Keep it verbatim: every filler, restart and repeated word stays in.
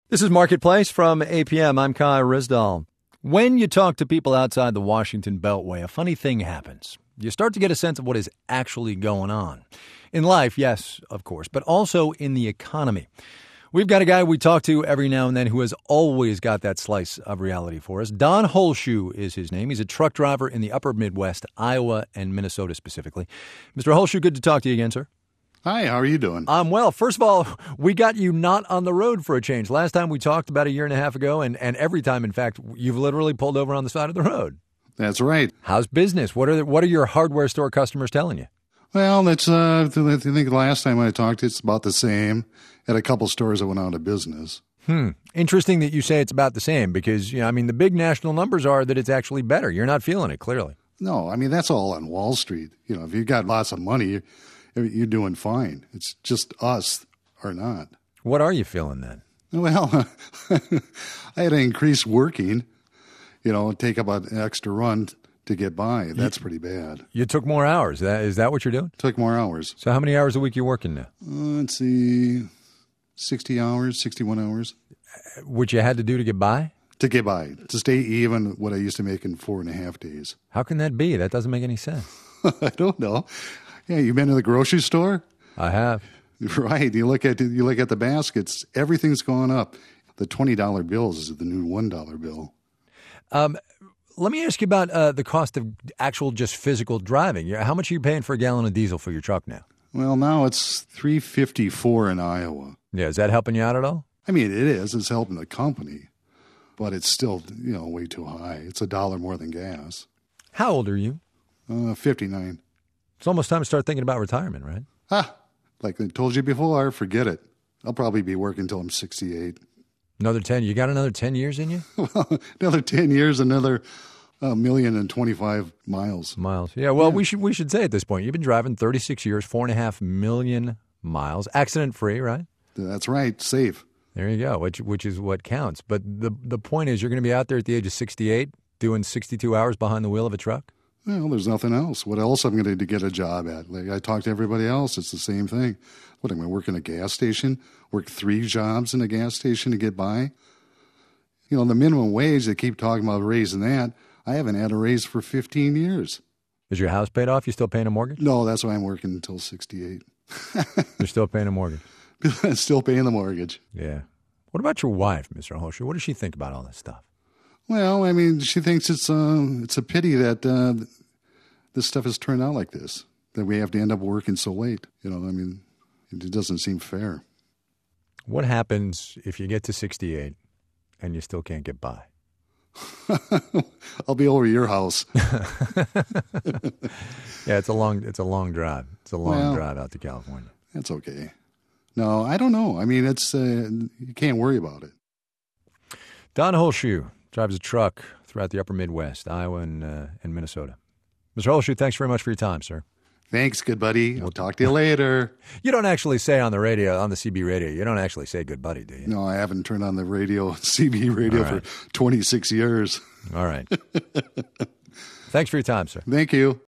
This is Marketplace from A P M. I'm Kai Risdall. When you talk to people outside the Washington Beltway, a funny thing happens. You start to get a sense of what is actually going on. In life, yes, of course, but also in the economy. We've got a guy we talk to every now and then who has always got that slice of reality for us. Don Holshoe is his name. He's a truck driver in the upper Midwest, Iowa and Minnesota specifically. Mister Holshoe, good to talk to you again, sir. Hi, how are you doing? I'm well. First of all, we got you not on the road for a change. Last time we talked about a year and a half ago, and, and every time, in fact, you've literally pulled over on the side of the road. That's right. How's business? What are the, what are your hardware store customers telling you? Well, that's uh, I think the last time I talked, it's about the same. At a couple stores that went out of business. Hmm. Interesting that you say it's about the same because, you know, I mean, the big national numbers are that it's actually better. You're not feeling it, clearly. No, I mean, that's all on Wall Street. You know, if you've got lots of money, you're doing fine. It's just us or not. What are you feeling then? Well, I had to increase working, you know, take about an extra run to get by. That's you, pretty bad. You took more hours. That, is that what you're doing? Took more hours. So how many hours a week are you working now? Uh, let's see, sixty hours, sixty-one hours. Which you had to do to get by? To get by. To stay even what I used to make in four and a half days. How can that be? That doesn't make any sense. I don't know. Yeah, you been to the grocery store? I have. Right. You look at you look at the baskets. Everything's gone up. The twenty dollar bills is the new one dollar bill. Um, let me ask you about uh, the cost of actual just physical driving. How much are you paying for a gallon of diesel for your truck now? Well, now it's three fifty-four in Iowa. Yeah, is that helping you out at all? I mean, it is. It's helping the company, but it's still, you know, way too high. It's a dollar more than gas. How old are you? Uh, fifty-nine. It's almost time to start thinking about retirement, right? Ah, like I told you before, forget it. I'll probably be working until I'm sixty-eight. Another ten? You got another ten years in you? Well, another ten years, another uh, million and twenty-five miles. Miles. Yeah, well, yeah. we should we should say at this point, you've been driving thirty-six years, four and a half million miles, accident-free, right? That's right, safe. There you go, which which is what counts. But the the point is you're going to be out there at the age of sixty-eight doing sixty-two hours behind the wheel of a truck? Well, there's nothing else. What else am I going to get a job at? Like I talk to everybody else, it's the same thing. What, am I going to work in a gas station? Work three jobs in a gas station to get by? You know, the minimum wage, they keep talking about raising that. I haven't had a raise for fifteen years. Is your house paid off? You still paying a mortgage? No, that's why I'm working until sixty-eight. You're still paying a mortgage? Still paying the mortgage. Yeah. What about your wife, Mister Holshoe? What does she think about all this stuff? Well, I mean, she thinks it's uh, it's a pity that uh, this stuff has turned out like this, that we have to end up working so late. You know, I mean, it doesn't seem fair. What happens if you get to sixty-eight and you still can't get by? I'll be over your house. Yeah, it's a long it's a long drive. It's a long well, drive out to California. That's okay. No, I don't know. I mean, it's uh, you can't worry about it. Don Holshoe drives a truck throughout the upper Midwest, Iowa and, uh, and Minnesota. Mister Holshoe, thanks very much for your time, sir. Thanks, good buddy. I'll talk to you later. You don't actually say on the radio, on the C B radio, you don't actually say good buddy, do you? No, I haven't turned on the radio, C B radio right. for twenty-six years. All right. Thanks for your time, sir. Thank you.